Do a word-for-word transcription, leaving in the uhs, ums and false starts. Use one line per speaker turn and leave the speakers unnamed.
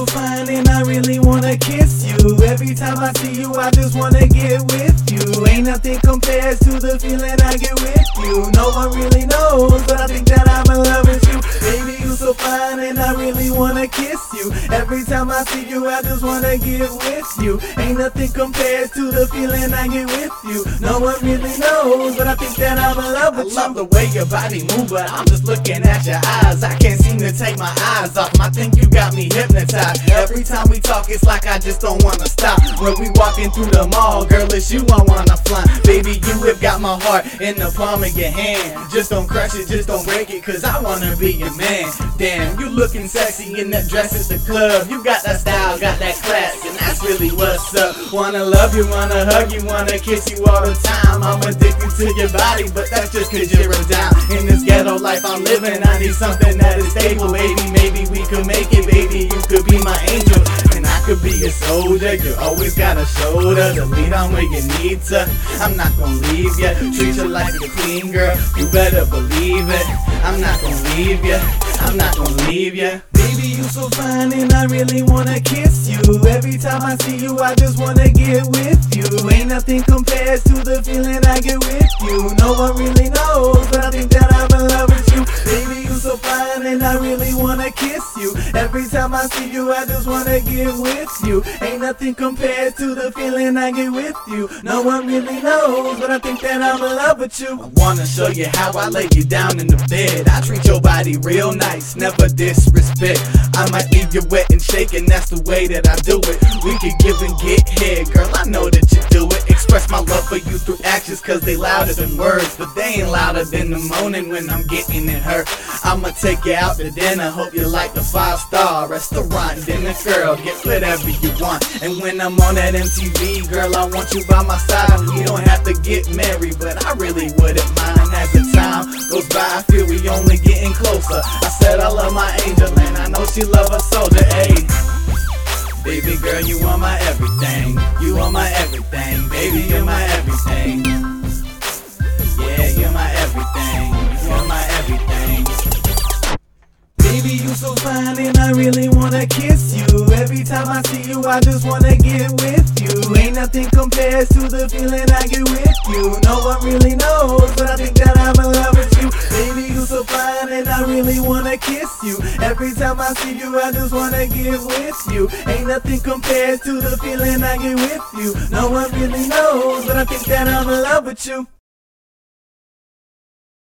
so fine and I really wanna kiss you. Every time I see you I just wanna get with you. Ain't nothing compares to the feeling I get with you. No one really knows, but I think that I'm in love with you. Baby, you so fine and I really wanna kiss you. Every time I see you I just wanna get with you. Ain't nothing compares to the feeling I get with you. No one really knows, but I think that I'm in love with you.
I love the way your body move, but I'm just looking at your eyes. I can't seem to take my eyes off 'em. I think you got me hypnotized. Every time we talk, it's like I just don't wanna stop. When we walking through the mall, girl, it's you I wanna fly. Baby, you have got my heart in the palm of your hand. Just don't crush it, just don't break it, cause I wanna be your man. Damn, you looking sexy in that dress at the club. You got that style, got that class, and that's really what's up. Wanna love you, wanna hug you, wanna kiss you all the time. I'm addicted to your body, but that's just cause you're a dime. In this ghetto life I'm living, I need something that is stable. Baby, maybe we could make it, baby, you could be my angel. And I could be your soldier, you always got a shoulder to lean on where you need to. I'm not gonna leave ya, treat you like a queen, girl, you better believe it. I'm not gonna leave ya, I'm not gonna leave ya.
Baby, you so fine and I really wanna kiss you. Every time I see you I just wanna get with you. Ain't nothing compares to the feeling I get with you. No one really knows, but I think that I'm in love with you. Baby, you so fine and I really wanna kiss you. Every time I see you I just wanna get with you. Ain't nothing compares to the feeling I get with you. No one really knows, but I think that I'm in love with you.
I wanna show you how I lay you down in the bed. I treat your body real nice, never disrespect. I might leave you wet and shaking, that's the way that I do it. We could give and get head, girl, I know that you do it. Express my love for you through actions, cause they louder than words, but they ain't louder than the moaning when I'm getting it hurt. I'ma take you out to dinner, hope you like the five star restaurant. Dinner, girl, get whatever you want. And when I'm on that M T V, girl, I want you by my side. We don't have to get married, but I really wouldn't mind. As the time goes by, I feel we only getting closer. I said I love my angel and I know she love her soldier, ayy. Baby girl, you are my everything. You are my everything. Baby, you're my everything. Yeah, you're my everything. You're my everything.
Baby, you so fine and I really wanna kiss you. Every time I see you I just wanna get with you. Ain't nothing compares to the feeling I get with you. No one really knows, but I think that I'm in love with you. Baby, you so fine and I really wanna kiss you. Every time I see you I just wanna get with you. Ain't nothing compares to the feeling I get with you. No one really knows, but I think that I'm in love with you.